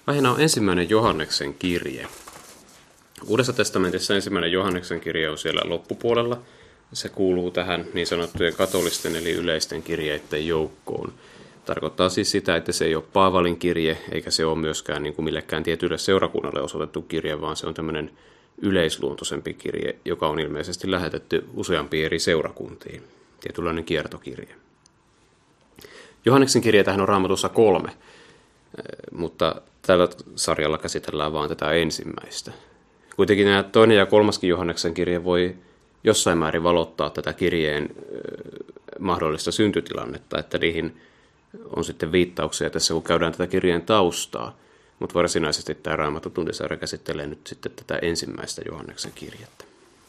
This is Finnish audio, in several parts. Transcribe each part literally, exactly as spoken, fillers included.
Aiheena on ensimmäinen Johanneksen kirje. Uudessa testamentissa ensimmäinen Johanneksen kirje on siellä loppupuolella. Se kuuluu tähän niin sanottujen katolisten eli yleisten kirjeiden joukkoon. Tarkoittaa siis sitä, että se ei ole Paavalin kirje, eikä se ole myöskään niin kuin millekään tietylle seurakunnalle osoitettu kirje, vaan se on tämmöinen yleisluontoisempi kirje, joka on ilmeisesti lähetetty useampiin eri seurakuntiin. Tietynlainen kiertokirje. Johanneksen kirjeitähän on Raamatussa kolme, mutta tällä sarjalla käsitellään vain tätä ensimmäistä. Kuitenkin nämä toinen ja kolmaskin Johanneksen kirje voi jossain määrin valottaa tätä kirjeen mahdollista syntytilannetta, että niihin on sitten viittauksia tässä, kun käydään tätä kirjeen taustaa, mutta varsinaisesti tämä Raamattu tuntisarja käsittelee nyt sitten tätä ensimmäistä Johanneksen kirjettä.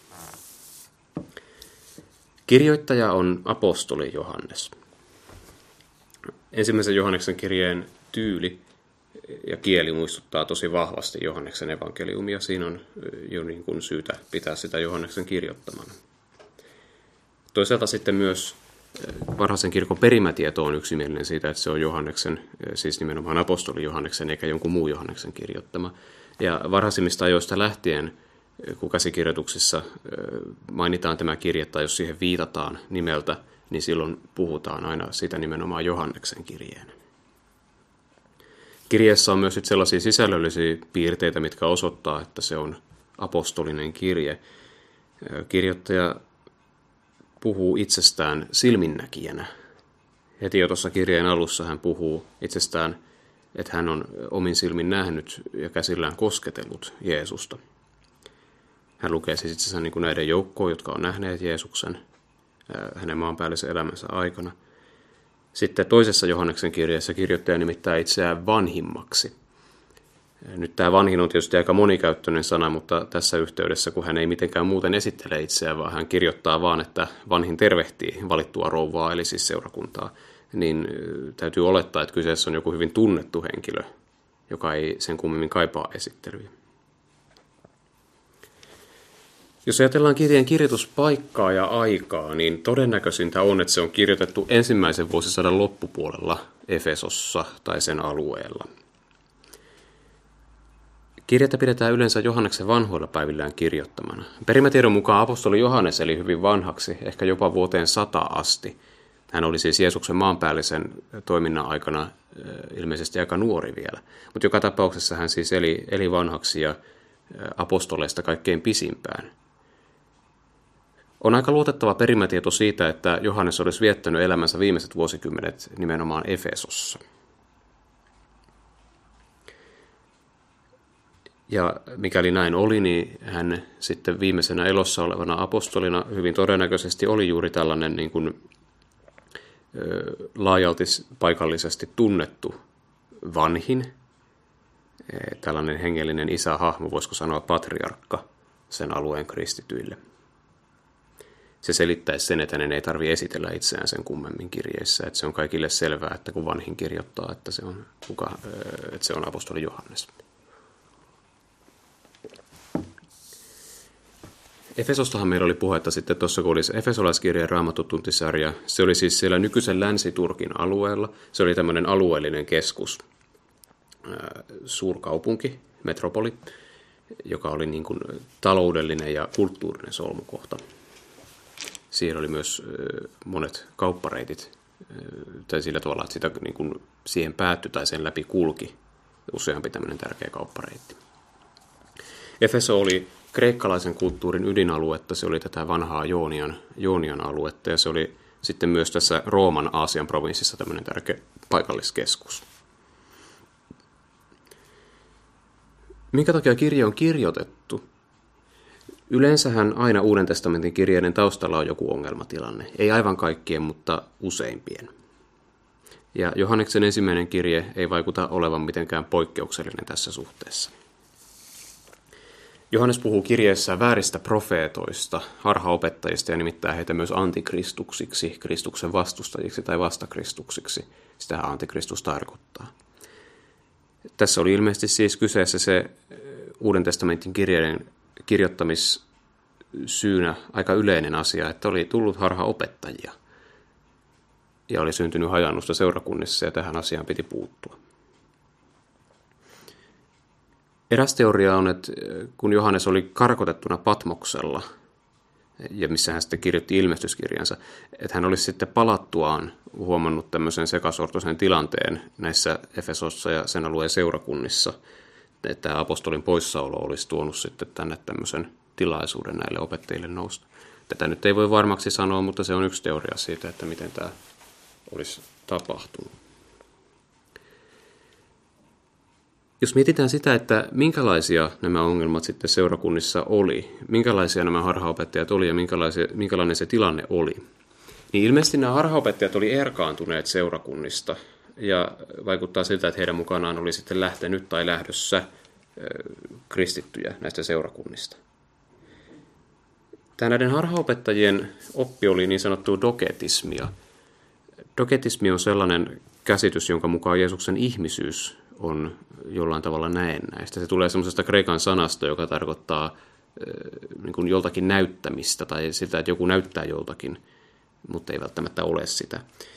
Kirjoittaja on apostoli Johannes. Ensimmäisen Johanneksen kirjeen tyyli ja kieli muistuttaa tosi vahvasti Johanneksen evankeliumia. Siinä on jo niin kuin syytä pitää sitä Johanneksen kirjoittamana. Toisaalta sitten myös varhaisen kirkon perimätieto on yksimielinen siitä, että se on Johanneksen, siis nimenomaan apostoli Johanneksen eikä jonkun muu Johanneksen kirjoittama. Ja varhaisimmista ajoista lähtien, kun käsikirjoituksissa mainitaan tämä kirje tai jos siihen viitataan nimeltä, niin silloin puhutaan aina sitä nimenomaan Johanneksen kirjeen. Kirjeessä on myös sellaisia sisällöllisiä piirteitä, mitkä osoittaa, että se on apostolinen kirje. Kirjoittaja puhuu itsestään silminnäkijänä. Heti jo tuossa kirjeen alussa hän puhuu itsestään, että hän on omin silmin nähnyt ja käsillään kosketellut Jeesusta. Hän lukee siis itsensä niin kuin näiden joukkoon, jotka on nähneet Jeesuksen hänen maanpäällisen elämänsä aikana. Sitten toisessa Johanneksen kirjeessä kirjoittaja nimittää itseään vanhimmaksi. Nyt tämä vanhin on tietysti aika monikäyttöinen sana, mutta tässä yhteydessä, kun hän ei mitenkään muuten esittele itseään, vaan hän kirjoittaa vaan, että vanhin tervehtii valittua rouvaa, eli siis seurakuntaa, niin täytyy olettaa, että kyseessä on joku hyvin tunnettu henkilö, joka ei sen kummemmin kaipaa esittelyjä. Jos ajatellaan kirjeen kirjoituspaikkaa ja aikaa, niin todennäköisintä on, että se on kirjoitettu ensimmäisen vuosisadan loppupuolella Efesossa tai sen alueella. Kirjettä pidetään yleensä Johanneksen vanhoilla päivillään kirjoittamana. Perimätiedon mukaan apostoli Johannes eli hyvin vanhaksi, ehkä jopa vuoteen sata asti. Hän oli siis Jeesuksen maanpäällisen toiminnan aikana ilmeisesti aika nuori vielä. Mutta joka tapauksessa hän siis eli, eli vanhaksi ja apostoleista kaikkein pisimpään. On aika luotettava perimätieto siitä, että Johannes olisi viettänyt elämänsä viimeiset vuosikymmenet nimenomaan Efesossa. Ja mikäli näin oli, niin hän sitten viimeisenä elossa olevana apostolina hyvin todennäköisesti oli juuri tällainen niin kuin, ö, laajalti paikallisesti tunnettu vanhin, tällainen hengellinen isähahmo, voisiko sanoa patriarkka sen alueen kristityille. Se selittäisi sen, että hänen ei tarvitse esitellä itseään sen kummemmin kirjeissä, että se on kaikille selvää, että kun vanhin kirjoittaa, että se on, kuka, että se on apostoli Johannes. Efesostahan meillä oli puhetta sitten tuossa, kun oli se Efesolaiskirjeen Raamattu tuntisarja. Se oli siis siellä nykyisen Länsi-Turkin alueella. Se oli tämmöinen alueellinen keskus, suurkaupunki, metropoli, joka oli niin kuin taloudellinen ja kulttuurinen solmukohta. Siellä oli myös monet kauppareitit, tai sillä tavalla, että sitä niin kuin siihen päättyi tai sen läpi kulki useampi tämmöinen tärkeä kauppareitti. Efeso oli kreikkalaisen kulttuurin ydinaluetta, se oli tätä vanhaa Joonian, Joonian aluetta, ja se oli sitten myös tässä Rooman Aasian provinssissa tämmöinen tärkeä paikalliskeskus. Minkä takia kirje on kirjoitettu? Yleensähän aina Uuden testamentin kirjeiden taustalla on joku ongelmatilanne. Ei aivan kaikkien, mutta useimpien. Ja Johanneksen ensimmäinen kirje ei vaikuta olevan mitenkään poikkeuksellinen tässä suhteessa. Johannes puhuu kirjeessä vääristä profeetoista, harhaopettajista ja nimittää heitä myös antikristuksiksi, Kristuksen vastustajiksi tai vastakristuksiksi. Sitähän antikristus tarkoittaa. Tässä oli ilmeisesti siis kyseessä se Uuden testamentin kirjeiden kirjoittamissyynä aika yleinen asia, että oli tullut harhaopettajia ja oli syntynyt hajannusta seurakunnissa ja tähän asiaan piti puuttua. Eräs teoria on, että kun Johannes oli karkotettuna Patmoksella, ja missä hän sitten kirjoitti ilmestyskirjansa, että hän olisi sitten palattuaan huomannut tämmöisen sekasortoisen tilanteen näissä Efesossa ja sen alueen seurakunnissa, että tämä apostolin poissaolo olisi tuonut sitten tänne tämmöisen tilaisuuden näille opettajille nousta. Tätä nyt ei voi varmaksi sanoa, mutta se on yksi teoria siitä, että miten tämä olisi tapahtunut. Jos mietitään sitä, että minkälaisia nämä ongelmat sitten seurakunnissa oli, minkälaisia nämä harhaopettajat oli ja minkälainen se tilanne oli, niin ilmeisesti nämä harhaopettajat oli erkaantuneet seurakunnista ja vaikuttaa siltä, että heidän mukanaan oli sitten lähtenyt tai lähdössä kristittyjä näistä seurakunnista. Tämä näiden harhaopettajien oppi oli niin sanottua doketismia. Doketismi on sellainen käsitys, jonka mukaan Jeesuksen ihmisyys on jollain tavalla näennäistä. Se tulee semmoisesta kreikan sanasta, joka tarkoittaa niin kuin joltakin näyttämistä tai sitä, että joku näyttää joltakin, mutta ei välttämättä ole sitä.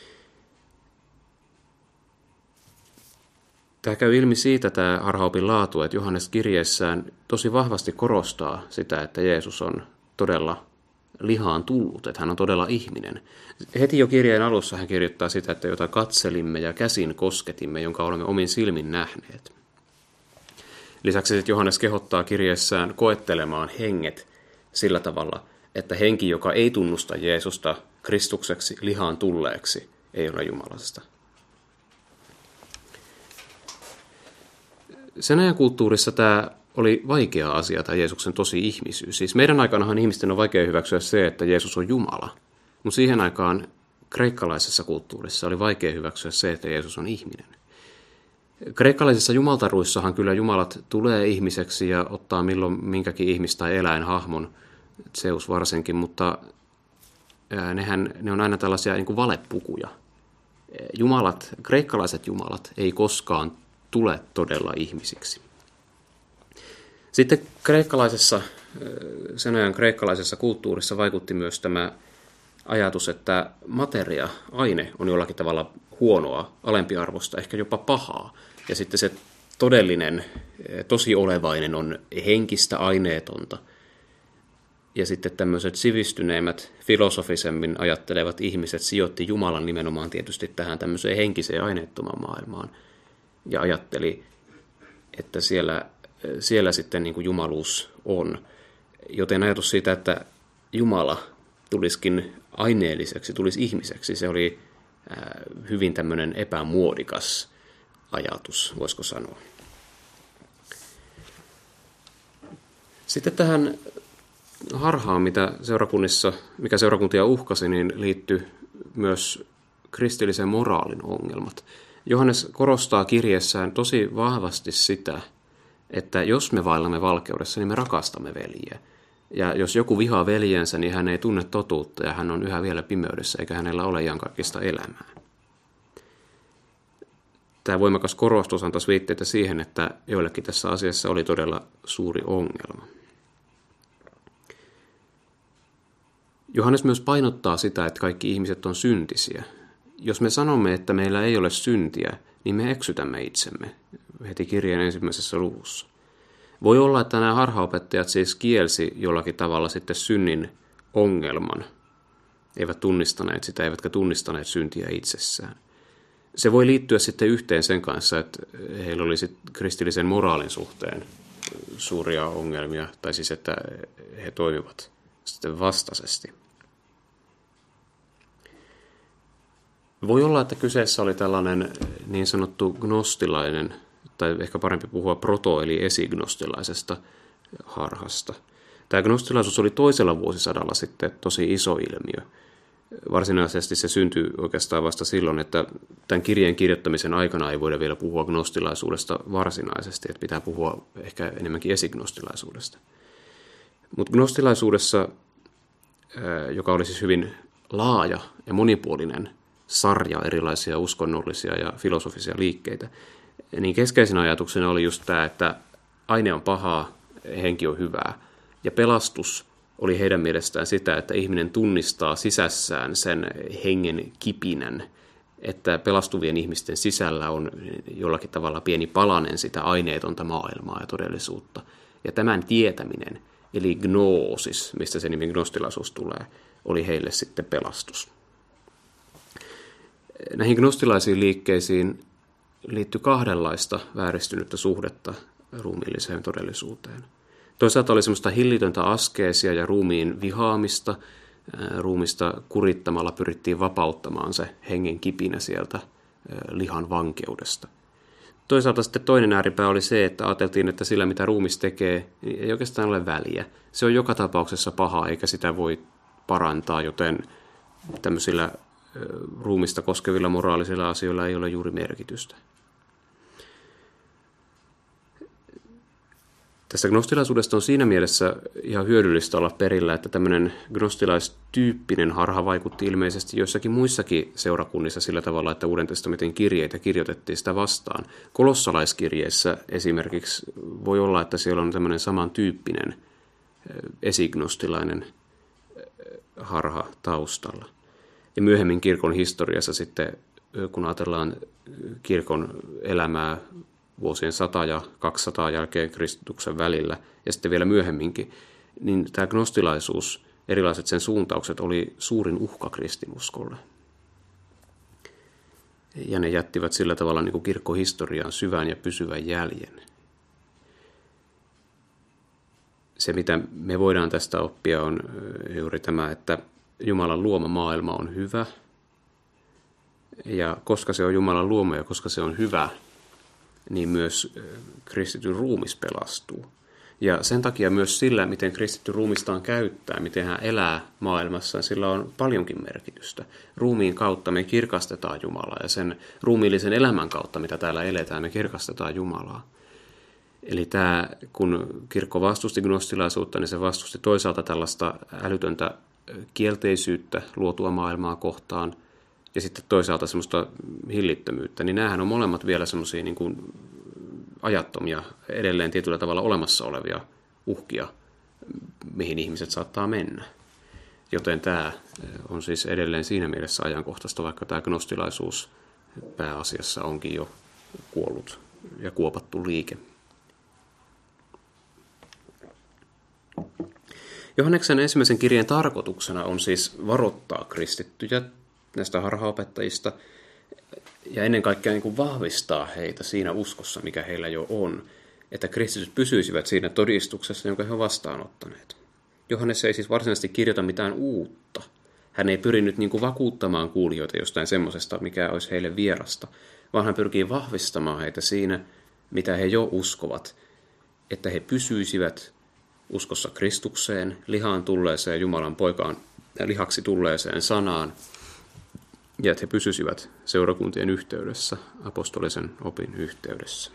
Tämä käy ilmi siitä, tämä harhaopin laatu, että Johannes kirjeessään tosi vahvasti korostaa sitä, että Jeesus on todella lihaan tullut, että hän on todella ihminen. Heti jo kirjeen alussa hän kirjoittaa sitä, että jota katselimme ja käsin kosketimme, jonka olemme omin silmin nähneet. Lisäksi Johannes kehottaa kirjeessään koettelemaan henget sillä tavalla, että henki, joka ei tunnusta Jeesusta Kristukseksi lihaan tulleeksi, ei ole Jumalasta. Sen ajan kulttuurissa tämä oli vaikea asia, tämä Jeesuksen tosi ihmisyys. Siis meidän aikanahan ihmisten on vaikea hyväksyä se, että Jeesus on Jumala. Mutta siihen aikaan kreikkalaisessa kulttuurissa oli vaikea hyväksyä se, että Jeesus on ihminen. Kreikkalaisissa jumaltaruissahan kyllä jumalat tulee ihmiseksi ja ottaa milloin minkäkin ihmis- tai eläinhahmon, Zeus varsinkin, mutta nehän, ne on aina tällaisia niin kuin valepukuja. Jumalat, kreikkalaiset jumalat ei koskaan tule todella ihmisiksi. Sitten kreikkalaisessa, sen ajan kreikkalaisessa kulttuurissa vaikutti myös tämä ajatus, että materia, aine on jollakin tavalla huonoa, alempiarvosta, ehkä jopa pahaa. Ja sitten se todellinen, tosi olevainen on henkistä, aineetonta. Ja sitten tämmöiset sivistyneimmät, filosofisemmin ajattelevat ihmiset sijoitti Jumalan nimenomaan tietysti tähän tämmöiseen henkiseen aineettomaan maailmaan. Ja ajatteli, että siellä, siellä sitten niin kuin jumaluus on. Joten ajatus siitä, että Jumala tulisikin aineelliseksi, tulisi ihmiseksi, se oli hyvin tämmöinen epämuodikas ajatus, voisiko sanoa. Sitten tähän harhaan, mitä seurakunnissa, mikä seurakuntia uhkasi, niin liittyy myös kristillisen moraalin ongelmat. Johannes korostaa kirjeessään tosi vahvasti sitä, että jos me vaellamme valkeudessa, niin me rakastamme veljeä. Ja jos joku vihaa veljensä, niin hän ei tunne totuutta ja hän on yhä vielä pimeydessä, eikä hänellä ole iankaikkista elämää. Tämä voimakas korostus antaisi viitteitä siihen, että joillekin tässä asiassa oli todella suuri ongelma. Johannes myös painottaa sitä, että kaikki ihmiset on syntisiä. Jos me sanomme, että meillä ei ole syntiä, niin me eksytämme itsemme heti kirjeen ensimmäisessä luvussa. Voi olla, että nämä harhaopettajat siis kielsi jollakin tavalla sitten synnin ongelman. Eivät tunnistaneet sitä, eivätkä tunnistaneet syntiä itsessään. Se voi liittyä sitten yhteen sen kanssa, että heillä olisi kristillisen moraalin suhteen suuria ongelmia, tai siis että he toimivat sitten vastaisesti. Voi olla, että kyseessä oli tällainen niin sanottu gnostilainen, tai ehkä parempi puhua proto- eli esignostilaisesta harhasta. Tämä gnostilaisuus oli toisella vuosisadalla sitten tosi iso ilmiö. Varsinaisesti se syntyi oikeastaan vasta silloin, että tämän kirjeen kirjoittamisen aikana ei voida vielä puhua gnostilaisuudesta varsinaisesti, että pitää puhua ehkä enemmänkin esignostilaisuudesta. Mutta gnostilaisuudessa, joka oli siis hyvin laaja ja monipuolinen sarja erilaisia uskonnollisia ja filosofisia liikkeitä, niin keskeisenä ajatuksena oli just tämä, että aine on pahaa, henki on hyvää. Ja pelastus oli heidän mielestään sitä, että ihminen tunnistaa sisässään sen hengen kipinän, että pelastuvien ihmisten sisällä on jollakin tavalla pieni palanen sitä aineetonta maailmaa ja todellisuutta. Ja tämän tietäminen, eli gnoosis, mistä se nimi gnostilaisuus tulee, oli heille sitten pelastus. Näihin gnostilaisiin liikkeisiin liittyi kahdenlaista vääristynyttä suhdetta ruumiilliseen todellisuuteen. Toisaalta oli semmoista hillitöntä askeesia ja ruumiin vihaamista. Ruumista kurittamalla pyrittiin vapauttamaan se hengen kipinä sieltä lihan vankeudesta. Toisaalta sitten toinen ääripää oli se, että ajateltiin, että sillä mitä ruumis tekee, niin ei oikeastaan ole väliä. Se on joka tapauksessa paha, eikä sitä voi parantaa, joten tämmöisillä ruumista koskevilla moraalisilla asioilla ei ole juuri merkitystä. Tästä gnostilaisuudesta on siinä mielessä ihan hyödyllistä olla perillä, että tämmöinen gnostilaistyyppinen harha vaikutti ilmeisesti joissakin muissakin seurakunnissa sillä tavalla, että Uuden testamentin kirjeitä kirjoitettiin sitä vastaan. Kolossalaiskirjeessä esimerkiksi voi olla, että siellä on tämmöinen samantyyppinen esignostilainen harha taustalla. Ja myöhemmin kirkon historiassa sitten, kun ajatellaan kirkon elämää vuosien sata ja kaksisataa jälkeen Kristuksen välillä, ja sitten vielä myöhemminkin, niin tämä gnostilaisuus, erilaiset sen suuntaukset, oli suurin uhka kristinuskolle. Ja ne jättivät sillä tavalla niin kuin kirkkohistoriaan syvän ja pysyvän jäljen. Se, mitä me voidaan tästä oppia, on juuri tämä, että Jumalan luoma maailma on hyvä, ja koska se on Jumalan luoma ja koska se on hyvä, niin myös kristityn ruumis pelastuu. Ja sen takia myös sillä, miten kristitty ruumistaan käyttää, miten hän elää maailmassa, sillä on paljonkin merkitystä. Ruumiin kautta me kirkastetaan Jumalaa, ja sen ruumiillisen elämän kautta, mitä täällä eletään, me kirkastetaan Jumalaa. Eli tämä, kun kirkko vastusti gnostilaisuutta, niin se vastusti toisaalta tällaista älytöntä kielteisyyttä luotua maailmaa kohtaan, ja sitten toisaalta semmoista hillittömyyttä, niin näähän on molemmat vielä semmoisia niin kuin ajattomia, edelleen tietyllä tavalla olemassa olevia uhkia, mihin ihmiset saattaa mennä. Joten tämä on siis edelleen siinä mielessä ajankohtaista, vaikka tämä gnostilaisuus pääasiassa onkin jo kuollut ja kuopattu liike. Johanneksen ensimmäisen kirjeen tarkoituksena on siis varoittaa kristittyjä näistä harhaopettajista ja ennen kaikkea niin kuin vahvistaa heitä siinä uskossa, mikä heillä jo on, että kristityt pysyisivät siinä todistuksessa, jonka he ovat vastaanottaneet. Johannes ei siis varsinaisesti kirjoita mitään uutta. Hän ei pyri nyt niin kuin vakuuttamaan kuulijoita jostain semmoisesta, mikä olisi heille vierasta, vaan hän pyrkii vahvistamaan heitä siinä, mitä he jo uskovat, että he pysyisivät uskossa Kristukseen, lihaan tulleeseen Jumalan poikaan ja lihaksi tulleeseen sanaan, ja että he pysyisivät seurakuntien yhteydessä, apostolisen opin yhteydessä.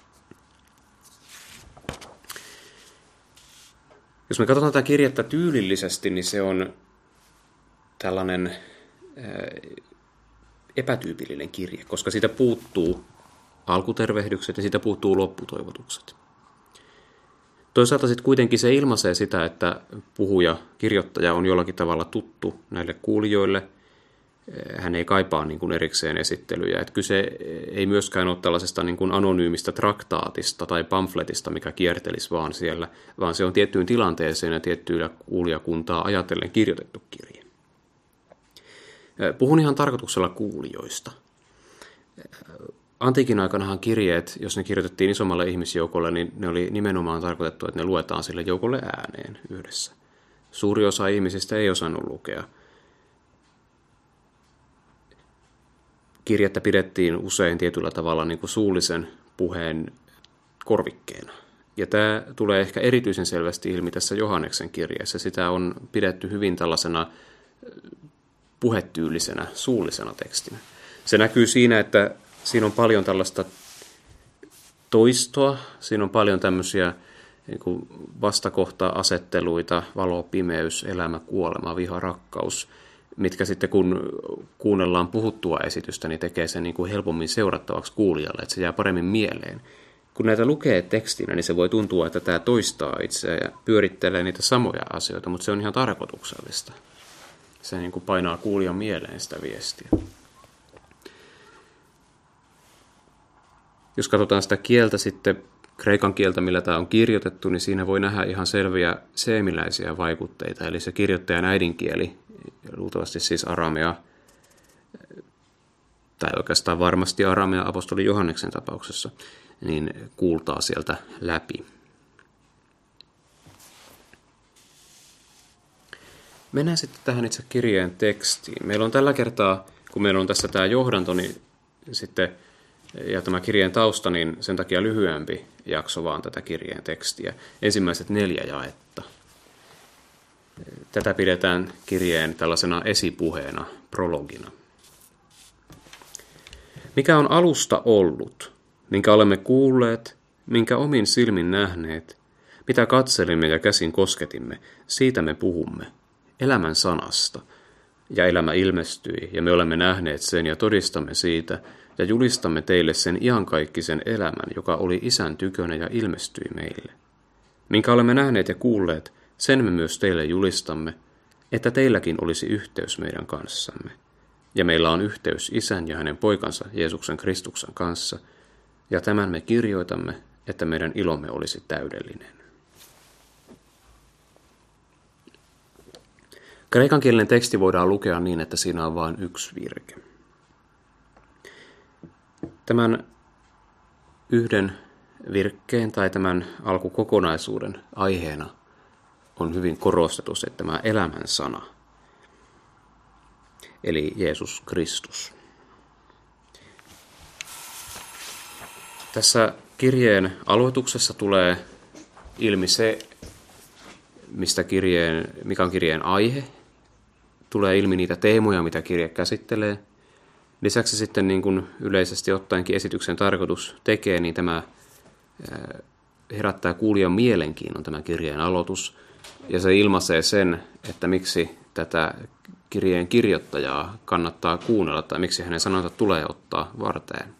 Jos me katsotaan tätä kirjettä tyylillisesti, niin se on tällainen epätyypillinen kirje, koska siitä puuttuu alkutervehdykset ja siitä puuttuu lopputoivotukset. Toisaalta sitten kuitenkin se ilmaisee sitä, että puhuja, kirjoittaja on jollakin tavalla tuttu näille kuulijoille. Hän ei kaipaa niin kuin erikseen esittelyjä. Että kyse ei myöskään ole tällaisesta niin kuin anonyymistä traktaatista tai pamfletista, mikä kiertelisi vaan siellä, vaan se on tiettyyn tilanteeseen ja tiettyä kuulijakuntaa ajatellen kirjoitettu kirje. Puhun ihan tarkoituksella kuulijoista. Antiikin aikanahan kirjeet, jos ne kirjoitettiin isommalle ihmisjoukolle, niin ne oli nimenomaan tarkoitettu, että ne luetaan sille joukolle ääneen yhdessä. Suuri osa ihmisistä ei osannut lukea. Kirjettä pidettiin usein tietyllä tavalla niin kuin suullisen puheen korvikkeena. Ja tämä tulee ehkä erityisen selvästi ilmi tässä Johanneksen kirjeessä. Sitä on pidetty hyvin tällaisena puhetyylisenä, suullisena tekstinä. Se näkyy siinä, että siinä on paljon tällaista toistoa, siinä on paljon tämmöisiä niin kuin vastakohta-asetteluita, valo, pimeys, elämä, kuolema, viha, rakkaus, mitkä sitten kun kuunnellaan puhuttua esitystä, niin tekee sen niin kuin helpommin seurattavaksi kuulijalle, että se jää paremmin mieleen. Kun näitä lukee tekstinä, niin se voi tuntua, että tämä toistaa itseään ja pyörittelee niitä samoja asioita, mutta se on ihan tarkoituksellista. Se niin kuin painaa kuulijan mieleen sitä viestiä. Jos katsotaan sitä kieltä sitten, kreikan kieltä, millä tämä on kirjoitettu, niin siinä voi nähdä ihan selviä seemiläisiä vaikutteita. Eli se kirjoittajan äidinkieli, luultavasti siis aramea, tai oikeastaan varmasti aramea apostoli Johanneksen tapauksessa, niin kuultaa sieltä läpi. Mennään sitten tähän itse kirjeen tekstiin. Meillä on tällä kertaa, kun meillä on tässä tämä johdanto, niin sitten ja tämä kirjeen tausta, niin sen takia lyhyempi jakso vaan tätä kirjeen tekstiä. Ensimmäiset neljä jaetta. Tätä pidetään kirjeen tällaisena esipuheena, prologina. Mikä on alusta ollut, minkä olemme kuulleet, minkä omin silmin nähneet, mitä katselimme ja käsin kosketimme, siitä me puhumme, elämän sanasta. Ja elämä ilmestyi, ja me olemme nähneet sen ja todistamme siitä, ja julistamme teille sen iankaikkisen elämän, joka oli Isän tykönä ja ilmestyi meille. Minkä olemme nähneet ja kuulleet, sen me myös teille julistamme, että teilläkin olisi yhteys meidän kanssamme. Ja meillä on yhteys Isän ja hänen poikansa Jeesuksen Kristuksen kanssa, ja tämän me kirjoitamme, että meidän ilomme olisi täydellinen. Kreikankielinen teksti voidaan lukea niin, että siinä on vain yksi virke. Tämän yhden virkkeen tai tämän alkukokonaisuuden aiheena on hyvin korostettu se, tämä elämän sana, eli Jeesus Kristus. Tässä kirjeen aloituksessa tulee ilmi se, mistä kirjeen, mikä on kirjeen aihe. Tulee ilmi niitä teemoja, mitä kirje käsittelee. Lisäksi sitten niin kuin yleisesti ottaenkin esityksen tarkoitus tekee, niin tämä herättää kuulijan mielenkiinnon tämä kirjeen aloitus. Ja se ilmaisee sen, että miksi tätä kirjeen kirjoittajaa kannattaa kuunnella tai miksi hänen sanonsa tulee ottaa varteen.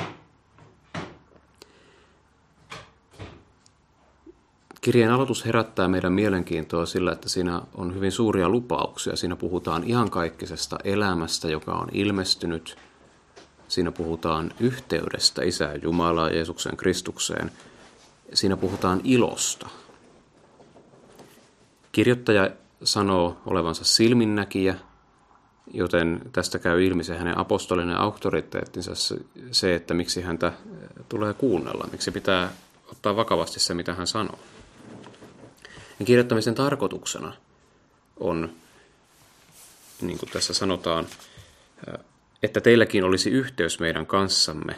Kirjeen aloitus herättää meidän mielenkiintoa sillä, että siinä on hyvin suuria lupauksia. Siinä puhutaan iankaikkisesta elämästä, joka on ilmestynyt. Siinä puhutaan yhteydestä Isään Jumalaan, Jeesuksen Kristukseen. Siinä puhutaan ilosta. Kirjoittaja sanoo olevansa silminnäkijä, joten tästä käy ilmi se hänen apostolinen auktoriteettinsa, se, että miksi häntä tulee kuunnella, miksi pitää ottaa vakavasti se, mitä hän sanoo. Ja kirjoittamisen tarkoituksena on, niin kuin tässä sanotaan, että teilläkin olisi yhteys meidän kanssamme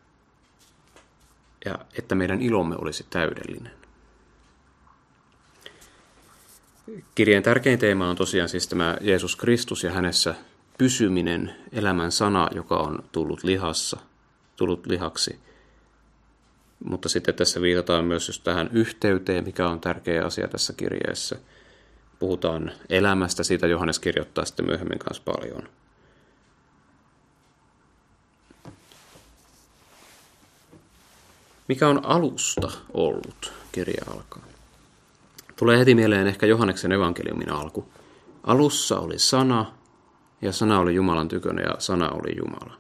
ja että meidän ilomme olisi täydellinen. Kirjeen tärkein teema on tosiaan siis tämä Jeesus Kristus ja hänessä pysyminen, elämän sana, joka on tullut lihassa, tullut lihaksi. Mutta sitten tässä viitataan myös just tähän yhteyteen, mikä on tärkeä asia tässä kirjeessä. Puhutaan elämästä, siitä Johannes kirjoittaa sitten myöhemmin kanssa paljon. Mikä on alusta ollut, kirja alkaa. Tulee heti mieleen ehkä Johanneksen evankeliumin alku. Alussa oli sana, ja sana oli Jumalan tykönä, ja sana oli Jumala.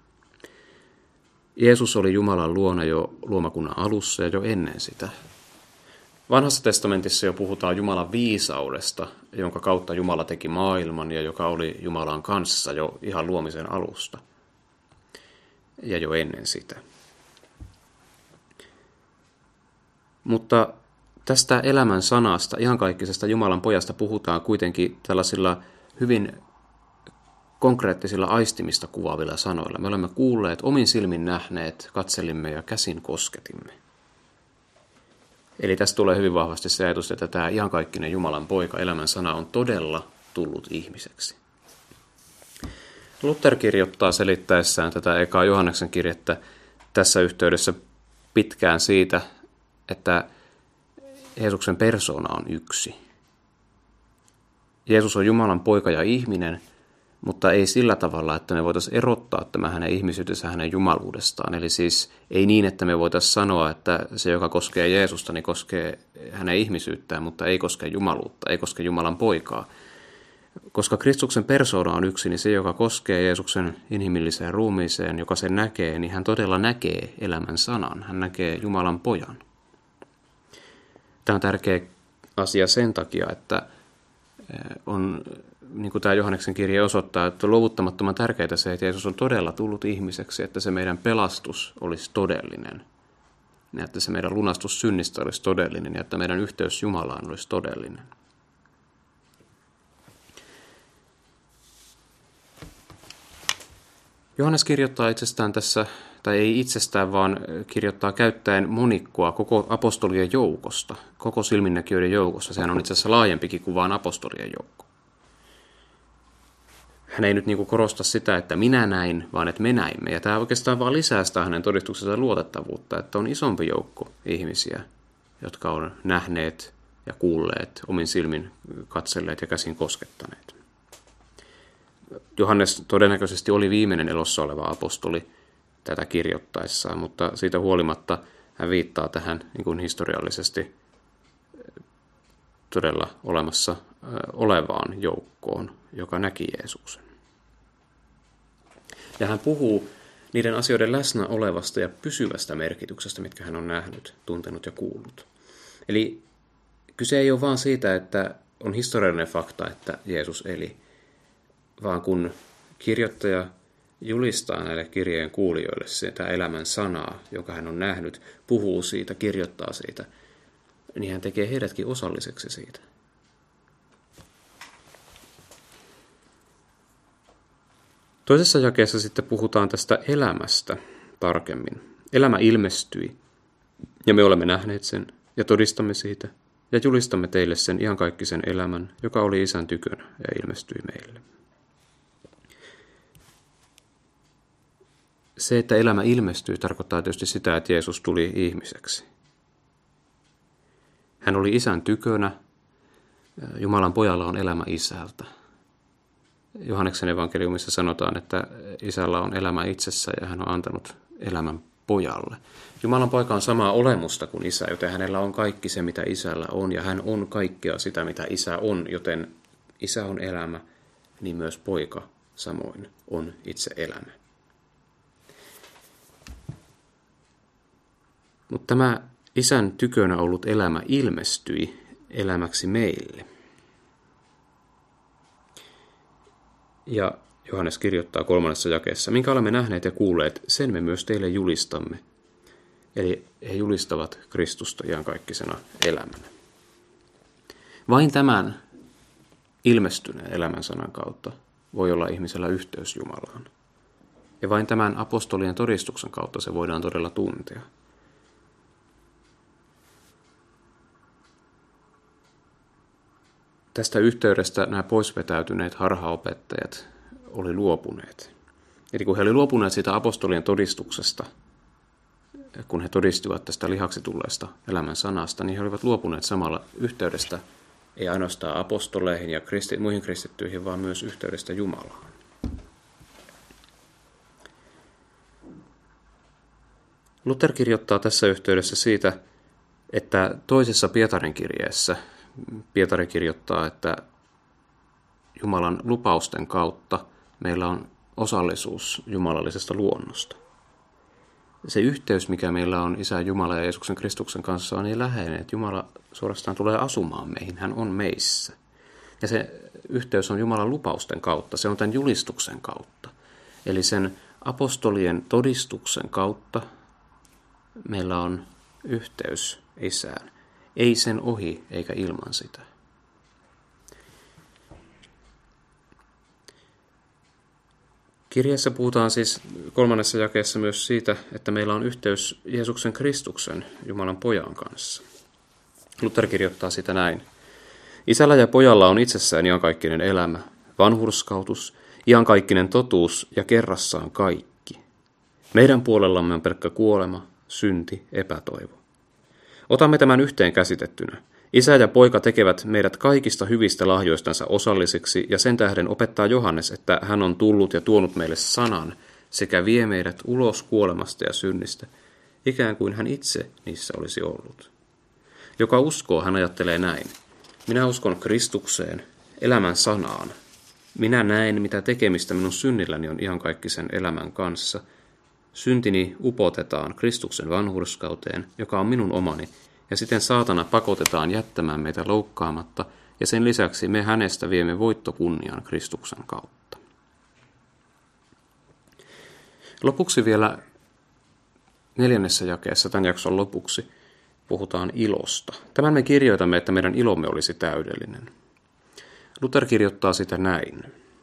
Jeesus oli Jumalan luona jo luomakunnan alussa ja jo ennen sitä. Vanhassa testamentissa jo puhutaan Jumalan viisaudesta, jonka kautta Jumala teki maailman ja joka oli Jumalan kanssa jo ihan luomisen alusta ja jo ennen sitä. Mutta tästä elämän sanasta, iankaikkisesta Jumalan pojasta puhutaan kuitenkin tällaisilla hyvin konkreettisilla aistimista kuvaavilla sanoilla. Me olemme kuulleet, omin silmin nähneet, katselimme ja käsin kosketimme. Eli tästä tulee hyvin vahvasti se ajatus, että tämä iankaikkinen Jumalan poika, elämän sana, on todella tullut ihmiseksi. Luther kirjoittaa selittäessään tätä ekaa Johanneksen kirjettä tässä yhteydessä pitkään siitä, että Jeesuksen persoona on yksi. Jeesus on Jumalan poika ja ihminen, mutta ei sillä tavalla, että me voitaisiin erottaa tämä hänen ihmisyytensä hänen jumaluudestaan. Eli siis ei niin, että me voitaisiin sanoa, että se, joka koskee Jeesusta, niin koskee hänen ihmisyyttään, mutta ei koske jumaluutta, ei koske Jumalan poikaa. Koska Kristuksen persoona on yksi, niin se, joka koskee Jeesuksen inhimilliseen ruumiiseen, joka sen näkee, niin hän todella näkee elämän sanan. Hän näkee Jumalan pojan. Tämä on tärkeä asia sen takia, että on, niin kuin tämä Johanneksen kirje osoittaa, että on luovuttamattoman tärkeää se, että Jeesus on todella tullut ihmiseksi, että se meidän pelastus olisi todellinen. Ja että se meidän lunastus synnistä olisi todellinen ja että meidän yhteys Jumalaan olisi todellinen. Johannes kirjoittaa itsestään tässä, tai ei itsestään, vaan kirjoittaa käyttäen monikkoa koko apostolien joukosta, koko silminnäkijöiden joukossa. Sehän on itse asiassa laajempikin kuin vain apostolien joukko. Hän ei nyt niin kuin korosta sitä, että minä näin, vaan että me näimme. Ja tämä oikeastaan vaan lisää sitä hänen todistuksensa luotettavuutta, että on isompi joukko ihmisiä, jotka on nähneet ja kuulleet, omin silmin katselleet ja käsin koskettaneet. Johannes todennäköisesti oli viimeinen elossa oleva apostoli tätä kirjoittaessaan, mutta siitä huolimatta hän viittaa tähän niin kuin historiallisesti todella olemassa olevaan joukkoon, joka näki Jeesuksen. Ja hän puhuu niiden asioiden läsnä olevasta ja pysyvästä merkityksestä, mitkä hän on nähnyt, tuntenut ja kuullut. Eli kyse ei ole vain siitä, että on historiallinen fakta, että Jeesus eli, vaan kun kirjoittaja julistaa näille kirjeen kuulijoille sitä elämän sanaa, jonka hän on nähnyt, puhuu siitä, kirjoittaa siitä, niin hän tekee heidätkin osalliseksi siitä. Toisessa jakeessa sitten puhutaan tästä elämästä tarkemmin. Elämä ilmestyi, ja me olemme nähneet sen, ja todistamme siitä, ja julistamme teille sen iankaikkisen elämän, joka oli Isän tykönä ja ilmestyi meille. Se, että elämä ilmestyy, tarkoittaa tietysti sitä, että Jeesus tuli ihmiseksi. Hän oli Isän tykönä. Jumalan pojalla on elämä Isältä. Johanneksen evankeliumissa sanotaan, että Isällä on elämä itsessä ja hän on antanut elämän pojalle. Jumalan poika on samaa olemusta kuin Isä, joten hänellä on kaikki se, mitä Isällä on, ja hän on kaikkea sitä, mitä Isä on, joten Isä on elämä, niin myös poika samoin on itse elämä. Mutta tämä Isän tykönä ollut elämä ilmestyi elämäksi meille. Ja Johannes kirjoittaa kolmannessa jakeessa, minkä olemme nähneet ja kuulleet, sen me myös teille julistamme. Eli he julistavat Kristusta iankaikkisena elämänä. Vain tämän ilmestyneen elämän sanan kautta voi olla ihmisellä yhteys Jumalaan. Ja vain tämän apostolien todistuksen kautta se voidaan todella tuntea. Tästä yhteydestä nämä poisvetäytyneet harhaopettajat oli luopuneet. Eli kun he olivat luopuneet siitä apostolien todistuksesta, kun he todistivat tästä lihaksi tulleesta elämän sanasta, niin he olivat luopuneet samalla yhteydestä, ei ainoastaan apostoleihin ja kristi, muihin kristittyihin, vaan myös yhteydestä Jumalaan. Luther kirjoittaa tässä yhteydessä siitä, että toisessa Pietarin kirjeessä Pietari kirjoittaa, että Jumalan lupausten kautta meillä on osallisuus jumalallisesta luonnosta. Se yhteys, mikä meillä on Isä Jumala ja Jeesuksen Kristuksen kanssa, on niin läheinen, että Jumala suorastaan tulee asumaan meihin. Hän on meissä. Ja se yhteys on Jumalan lupausten kautta. Se on tämän julistuksen kautta. Eli sen apostolien todistuksen kautta meillä on yhteys Isään. Ei sen ohi eikä ilman sitä. Kirjeessä puhutaan siis kolmannessa jakeessa myös siitä, että meillä on yhteys Jeesuksen Kristuksen, Jumalan pojan kanssa. Luther kirjoittaa sitä näin. Isällä ja pojalla on itsessään iankaikkinen elämä, vanhurskautus, iankaikkinen totuus ja kerrassaan kaikki. Meidän puolellamme on pelkkä kuolema, synti, epätoivo. Otamme tämän yhteen käsitettynä. Isä ja poika tekevät meidät kaikista hyvistä lahjoistansa osallisiksi, ja sen tähden opettaa Johannes, että hän on tullut ja tuonut meille sanan, sekä vie meidät ulos kuolemasta ja synnistä, ikään kuin hän itse niissä olisi ollut. Joka uskoo, hän ajattelee näin. Minä uskon Kristukseen, elämän sanaan, Minä näen, mitä tekemistä minun synnilläni on iankaikkisen elämän kanssa. Syntini upotetaan Kristuksen vanhurskauteen, joka on minun omani, ja siten saatana pakotetaan jättämään meitä loukkaamatta, ja sen lisäksi me hänestä viemme voittokunnian Kristuksen kautta. Lopuksi vielä neljännessä jakeessa, tämän jakson lopuksi, puhutaan ilosta. Tämän me kirjoitamme, että meidän ilomme olisi täydellinen. Luther kirjoittaa sitä näin.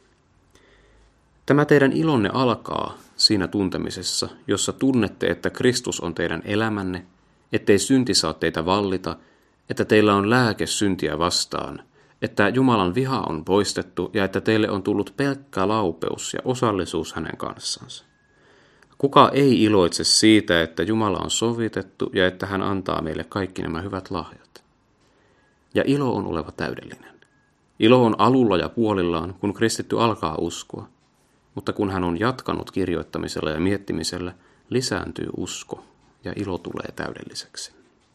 Tämä teidän ilonne alkaa siinä tuntemisessa, jossa tunnette, että Kristus on teidän elämänne, ettei synti saa teitä vallita, että teillä on lääke syntiä vastaan, että Jumalan viha on poistettu ja että teille on tullut pelkkä laupeus ja osallisuus hänen kanssansa. Kuka ei iloitse siitä, että Jumala on sovitettu ja että hän antaa meille kaikki nämä hyvät lahjat? Ja ilo on oleva täydellinen. Ilo on alulla ja puolillaan, kun kristitty alkaa uskoa, mutta kun hän on jatkanut kirjoittamisella ja miettimisellä, lisääntyy usko ja ilo tulee täydelliseksi.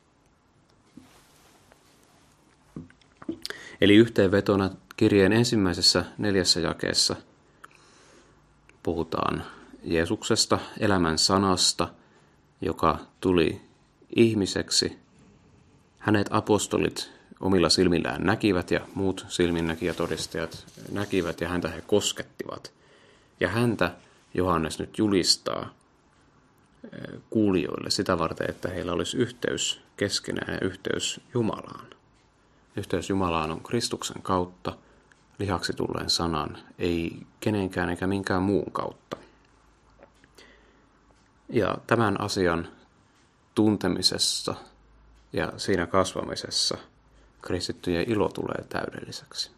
Eli yhteenvetona kirjeen ensimmäisessä neljässä jakeessa puhutaan Jeesuksesta, elämän sanasta, joka tuli ihmiseksi. Hänet apostolit omilla silmillään näkivät ja muut silminnäkijätodistajat näkivät ja häntä he koskettivat. Ja häntä Johannes nyt julistaa kuulijoille sitä varten, että heillä olisi yhteys keskenään ja yhteys Jumalaan. Yhteys Jumalaan on Kristuksen kautta, lihaksi tulleen sanan, ei kenenkään eikä minkään muun kautta. Ja tämän asian tuntemisessa ja siinä kasvamisessa kristittyjen ilo tulee täydelliseksi.